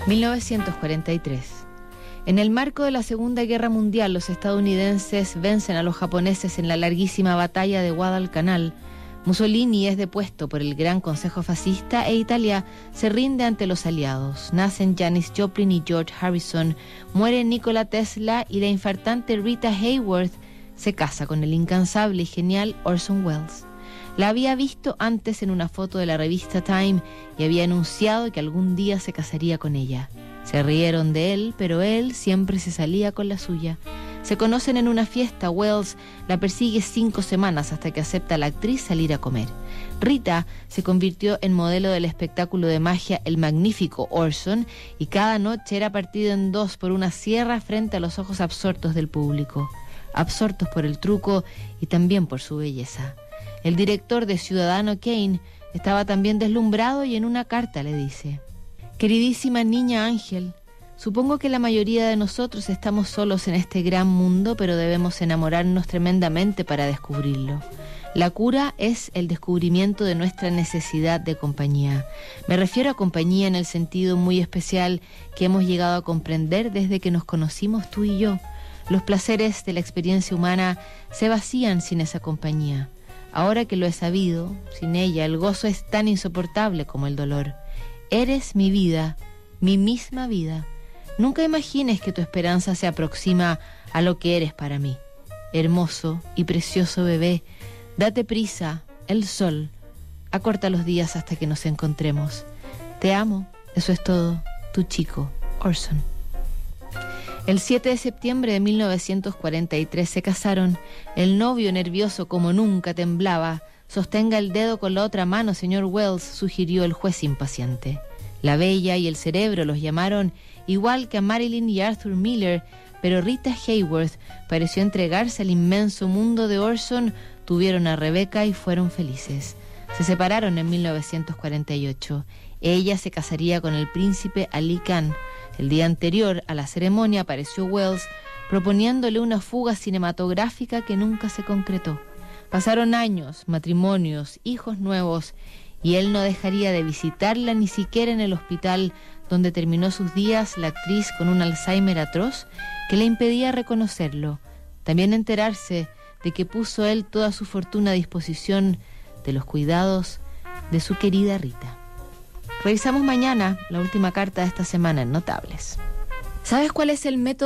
1943. En el marco de la Segunda Guerra Mundial, los estadounidenses vencen a los japoneses en la larguísima batalla de Guadalcanal. Mussolini es depuesto por el Gran Consejo Fascista e Italia se rinde ante los aliados. Nacen Janis Joplin y George Harrison, muere Nikola Tesla y la infartante Rita Hayworth se casa con el incansable y genial Orson Welles. La había visto antes en una foto de la revista Time y había anunciado que algún día se casaría con ella. Se rieron de él, pero él siempre se salía con la suya. Se conocen en una fiesta. Welles la persigue 5 semanas hasta que acepta a la actriz salir a comer. Rita se convirtió en modelo del espectáculo de magia El Magnífico Orson y cada noche era partido en 2 por una sierra frente a los ojos absortos del público. Absortos por el truco y también por su belleza. El director de Ciudadano Kane estaba también deslumbrado y en una carta le dice: «Queridísima niña Ángel, supongo que la mayoría de nosotros estamos solos en este gran mundo, pero debemos enamorarnos tremendamente para descubrirlo. La cura es el descubrimiento de nuestra necesidad de compañía. Me refiero a compañía en el sentido muy especial que hemos llegado a comprender desde que nos conocimos tú y yo. Los placeres de la experiencia humana se vacían sin esa compañía. Ahora que lo he sabido, sin ella el gozo es tan insoportable como el dolor. Eres mi vida, mi misma vida. Nunca imagines que tu esperanza se aproxima a lo que eres para mí. Hermoso y precioso bebé, date prisa, el sol. Acorta los días hasta que nos encontremos. Te amo, eso es todo. Tu chico, Orson». El 7 de septiembre de 1943 se casaron. El novio, nervioso como nunca, temblaba. «Sostenga el dedo con la otra mano, señor Welles», sugirió el juez impaciente. La Bella y el Cerebro los llamaron, igual que a Marilyn y Arthur Miller, pero Rita Hayworth pareció entregarse al inmenso mundo de Orson. Tuvieron a Rebecca y fueron felices. Se separaron en 1948. Ella se casaría con el príncipe Ali Khan. El día anterior a la ceremonia apareció Welles proponiéndole una fuga cinematográfica que nunca se concretó. Pasaron años, matrimonios, hijos nuevos, y él no dejaría de visitarla ni siquiera en el hospital donde terminó sus días la actriz con un Alzheimer atroz que le impedía reconocerlo. También enterarse de que puso él toda su fortuna a disposición de los cuidados de su querida Rita. Revisamos mañana la última carta de esta semana en Notables. ¿Sabes cuál es el método